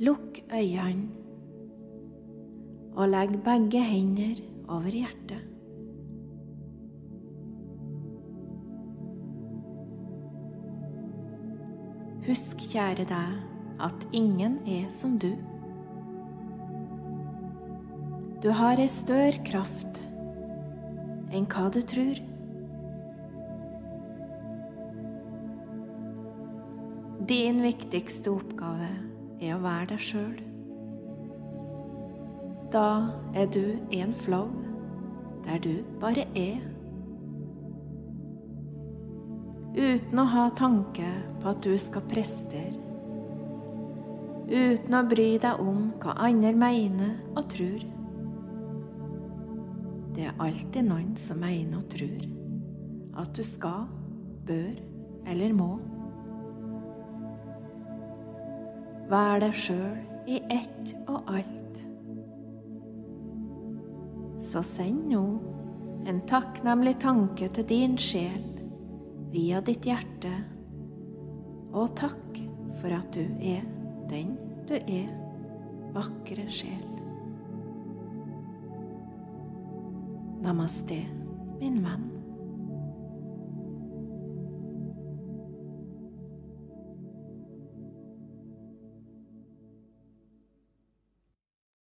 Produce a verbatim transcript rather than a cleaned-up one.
Lukk øynene og legg begge hender over hjertet. Husk, kjære deg, at ingen er som du. Du har en større kraft enn hva du tror. Din viktigste oppgave er å være deg selv. Da er du en flow der du bare er. Uten å ha tanke på at du skal prestere. Uten å bry deg om hva andre mener og tror. Det er alltid noen som mener og tror at du skal, bør eller må. Vær deg selv i ett og alt. Så send nå en takknemlig tanke til din sjel via ditt hjerte, og takk for at du er den du er, vakre sjel. Namaste, min venn.